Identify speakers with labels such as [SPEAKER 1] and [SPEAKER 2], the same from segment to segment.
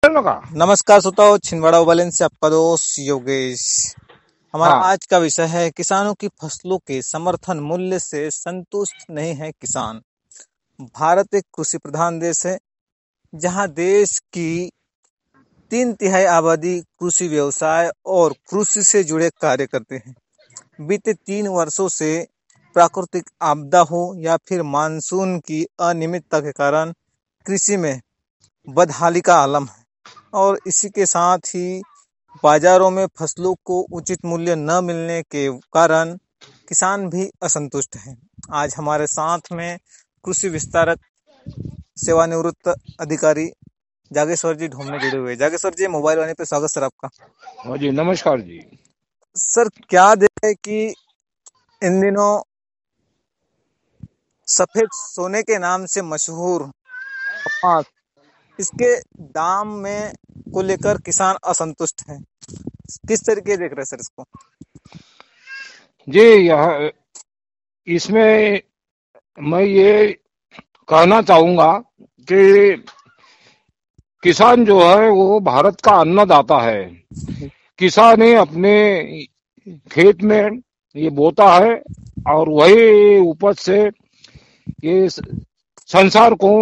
[SPEAKER 1] लगा।
[SPEAKER 2] नमस्कार श्रोताओ, छिंदवाड़ा ओवरलैंड से आपका दोस्त योगेश। हमारा
[SPEAKER 1] हाँ
[SPEAKER 2] आज का विषय है किसानों की फसलों के समर्थन मूल्य से संतुष्ट नहीं है किसान। भारत एक कृषि प्रधान देश है, जहां देश की 3/3 आबादी कृषि व्यवसाय और कृषि से जुड़े कार्य करते हैं। बीते 3 वर्षों से प्राकृतिक आपदा हो या फिर मानसून की अनियमितता के कारण कृषि में बदहाली का आलम है, और इसी के साथ ही बाजारों में फसलों को उचित मूल्य न मिलने के कारण किसान भी असंतुष्ट हैं। आज हमारे साथ में कृषि विस्तारक सेवानिवृत्त अधिकारी जागेश्वर जी ढूंढने जुड़े हुए हैं। जागेश्वर जी, मोबाइल वाले पे स्वागत सर आपका।
[SPEAKER 1] हाँ जी, नमस्कार जी।
[SPEAKER 2] सर, क्या देखें कि इन दिनों सफेद सोने के नाम से मशहूर कपास, इसके दाम में को लेकर किसान असंतुष्ट हैं। किस तरीके देख रहे हैं सर इसको?
[SPEAKER 1] जी, यह इसमें मैं ये कहना चाहूंगा कि किसान जो है वो भारत का अन्नदाता है। किसान ही अपने खेत में ये बोता है और वही उपज से ये संसार को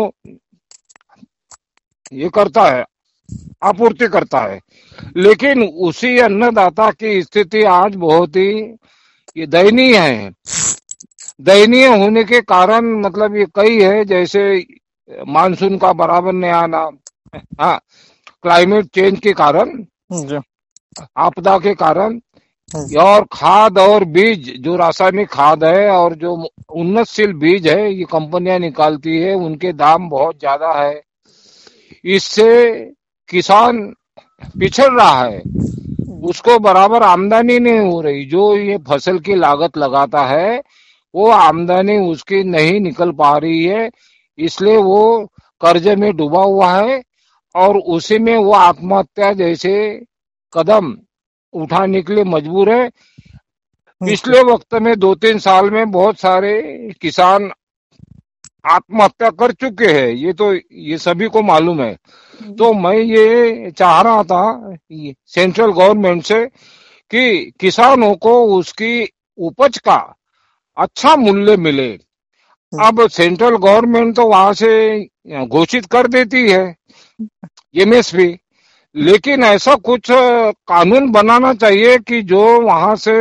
[SPEAKER 1] ये करता है, आपूर्ति करता है। लेकिन उसी अन्नदाता की स्थिति आज बहुत ही ये दयनीय है। दयनीय होने के कारण मतलब ये कई है, जैसे मानसून का बराबर नहीं आना, हाँ, क्लाइमेट चेंज के कारण,
[SPEAKER 2] जी।
[SPEAKER 1] आपदा के कारण,
[SPEAKER 2] जी।
[SPEAKER 1] और खाद और बीज, जो रासायनिक खाद है और जो उन्नतशील बीज है ये कंपनियां निकालती है, उनके दाम बहुत ज्यादा है। इससे किसान पिछड़ रहा है, उसको बराबर आमदनी नहीं हो रही। जो ये फसल की लागत लगाता है वो आमदनी उसकी नहीं निकल पा रही है, इसलिए वो कर्जे में डूबा हुआ है और उसी में वो आत्महत्या जैसे कदम उठाने के लिए मजबूर है। पिछले वक्त में 2-3 साल में बहुत सारे किसान आत्महत्या कर चुके हैं, ये सभी को मालूम है। तो मैं ये चाह रहा था सेंट्रल गवर्नमेंट से कि किसानों को उसकी उपज का अच्छा मूल्य मिले। अब सेंट्रल गवर्नमेंट तो वहां से घोषित कर देती है एमएसपी, लेकिन ऐसा कुछ कानून बनाना चाहिए कि जो वहां से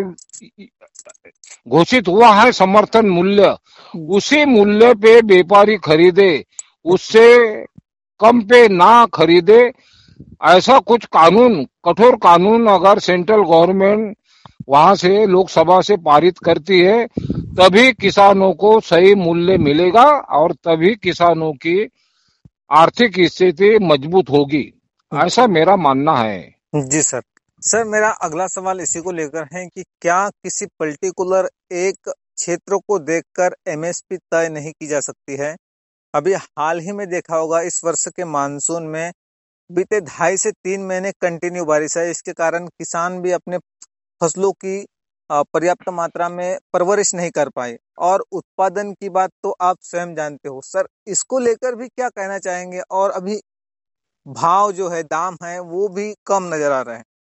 [SPEAKER 1] घोषित हुआ है समर्थन मूल्य, उसी मूल्य पे व्यापारी खरीदे, उससे कम पे ना खरीदे। ऐसा कुछ कानून, कठोर कानून अगर सेंट्रल गवर्नमेंट वहां से लोकसभा से पारित करती है, तभी किसानों को सही मूल्य मिलेगा और तभी किसानों की आर्थिक स्थिति मजबूत होगी, ऐसा मेरा मानना है।
[SPEAKER 2] जी सर। सर, मेरा अगला सवाल इसी को लेकर है कि क्या किसी पर्टिकुलर एक क्षेत्र को देखकर एमएसपी तय नहीं की जा सकती है? अभी हाल ही में देखा होगा, इस वर्ष के मानसून में बीते 2.5 से 3 महीने कंटिन्यू बारिश है। इसके कारण किसान भी अपने फसलों की पर्याप्त मात्रा में परवरिश नहीं कर पाए, और उत्पादन की बात तो आप स्वयं जानते हो सर। इसको लेकर भी क्या कहना चाहेंगे? और अभी भाव जो है, दाम है, वो भी कम नजर आ रहे हैं।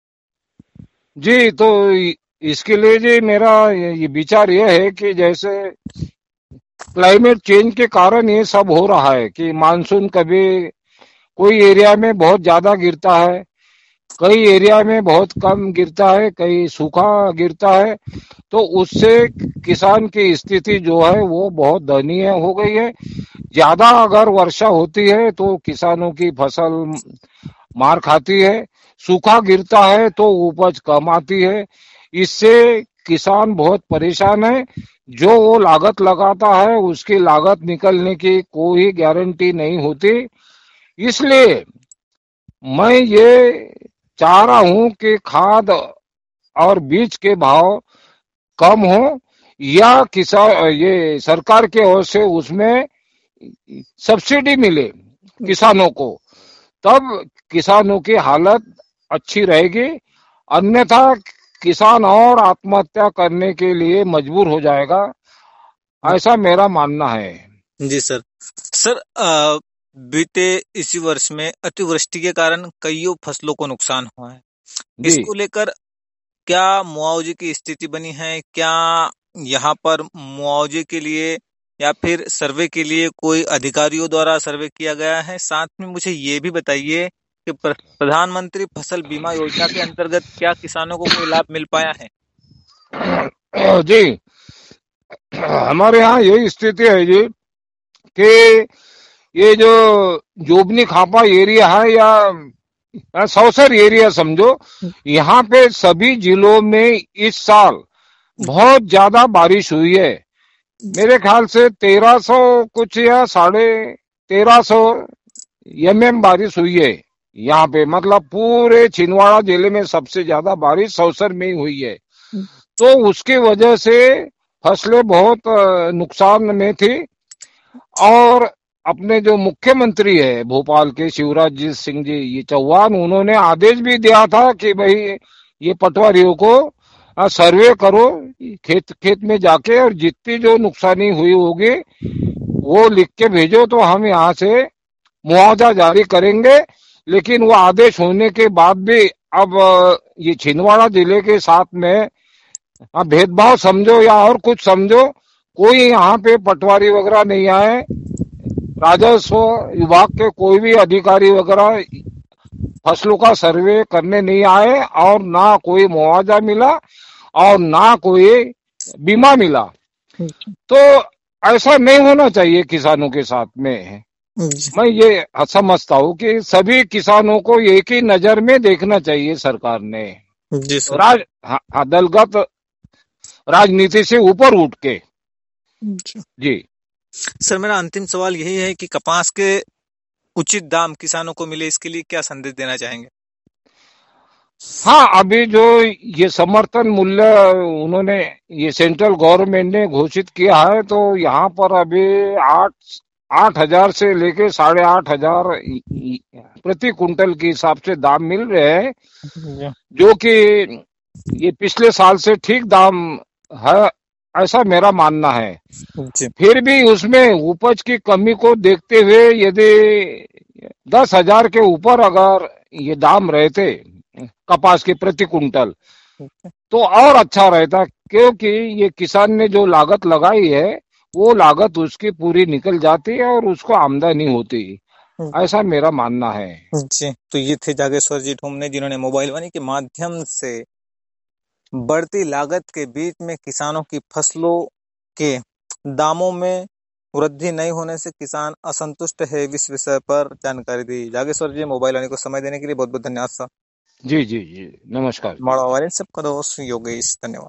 [SPEAKER 1] जी, तो इसके लिए जी मेरा ये विचार ये है कि जैसे क्लाइमेट चेंज के कारण ये सब हो रहा है कि मानसून कभी कोई एरिया में बहुत ज्यादा गिरता है, कई एरिया में बहुत कम गिरता है, कई सूखा गिरता है। तो उससे किसान की स्थिति जो है वो बहुत दयनीय हो गई है। ज्यादा अगर वर्षा होती है तो किसानों की फसल मार खाती है, सूखा गिरता है तो उपज कम आती है। इससे किसान बहुत परेशान है। जो वो लागत लगाता है उसकी लागत निकलने की कोई गारंटी नहीं होती। इसलिए मैं ये चाह रहा हूं कि खाद और बीज के भाव कम हो, या किसान ये सरकार के ओर से उसमें सब्सिडी मिले किसानों को, तब किसानों की हालत अच्छी रहेगी। अन्यथा किसान और आत्महत्या करने के लिए मजबूर हो जाएगा, ऐसा मेरा मानना है।
[SPEAKER 2] जी सर। सर, बीते इसी वर्ष में अतिवृष्टि के कारण कईयों फसलों को नुकसान हुआ है।
[SPEAKER 1] जी
[SPEAKER 2] इसको लेकर क्या मुआवजे की स्थिति बनी है? क्या यहाँ पर मुआवजे के लिए या फिर सर्वे के लिए कोई अधिकारियों द्वारा सर्वे किया गया है? साथ में मुझे ये भी बताइए कि प्रधानमंत्री फसल बीमा योजना के अंतर्गत क्या किसानों को कोई लाभ मिल पाया है?
[SPEAKER 1] जी, हमारे यहाँ यही स्थिति है जी कि ये जो जोबनी खापा एरिया है या सौसर एरिया समझो, यहाँ पे सभी जिलों में इस साल बहुत ज्यादा बारिश हुई है। मेरे ख्याल से 1300 कुछ या 1350 mm बारिश हुई है यहाँ पे। मतलब पूरे छिंदवाड़ा जिले में सबसे ज्यादा बारिश सौसर में ही हुई है। तो उसकी वजह से फसलें बहुत नुकसान में थी। और अपने जो मुख्यमंत्री है भोपाल के शिवराज जी सिंह जी ये चौहान, उन्होंने आदेश भी दिया था कि भाई ये पटवारियों को सर्वे करो खेत खेत में जाके, और जितनी जो नुकसानी हुई होगी वो लिख के भेजो तो हम यहाँ से मुआवजा जारी करेंगे। लेकिन वो आदेश होने के बाद भी अब ये छिंदवाड़ा जिले के साथ में भेदभाव समझो या और कुछ समझो, कोई यहाँ पे पटवारी वगैरह नहीं आए, राजस्व विभाग के कोई भी अधिकारी वगैरह फसलों का सर्वे करने नहीं आए, और ना कोई मुआवजा मिला और ना कोई बीमा मिला। तो ऐसा नहीं होना चाहिए किसानों के साथ में। मैं ये समझता हूँ कि सभी किसानों को एक ही नजर में देखना चाहिए सरकार ने,
[SPEAKER 2] जी सर।
[SPEAKER 1] दलगत राजनीति से ऊपर उठ के। जी
[SPEAKER 2] सर, मेरा अंतिम सवाल यही है कि कपास के उचित दाम किसानों को मिले, इसके लिए क्या संदेश देना चाहेंगे?
[SPEAKER 1] हाँ, अभी जो ये समर्थन मूल्य उन्होंने ये सेंट्रल गवर्नमेंट ने घोषित किया है, तो यहाँ पर अभी 8,000 से लेके 8,500 प्रति कुंटल के हिसाब से दाम मिल रहे हैं, जो कि ये पिछले साल से ठीक दाम है, ऐसा मेरा मानना है। फिर भी उसमें उपज की कमी को देखते हुए यदि 10,000 के ऊपर अगर ये दाम रहते कपास के प्रति कुंटल तो और अच्छा रहता, क्योंकि ये किसान ने जो लागत लगाई है वो लागत उसकी पूरी निकल जाती है और उसको आमदनी होती, ऐसा मेरा मानना है।
[SPEAKER 2] जी, तो ये थे जागेश्वर जी ढूमने, जिन्होंने मोबाइल वाणी के माध्यम से बढ़ती लागत के बीच में किसानों की फसलों के दामों में वृद्धि नहीं होने से किसान असंतुष्ट है, इस विषय पर जानकारी दी। जागेश्वर जी, मोबाइल वाणी को समय देने के लिए बहुत बहुत धन्यवाद सर।
[SPEAKER 1] जी जी जी, नमस्कार।
[SPEAKER 2] सबका दोस्त योगेश, धन्यवाद।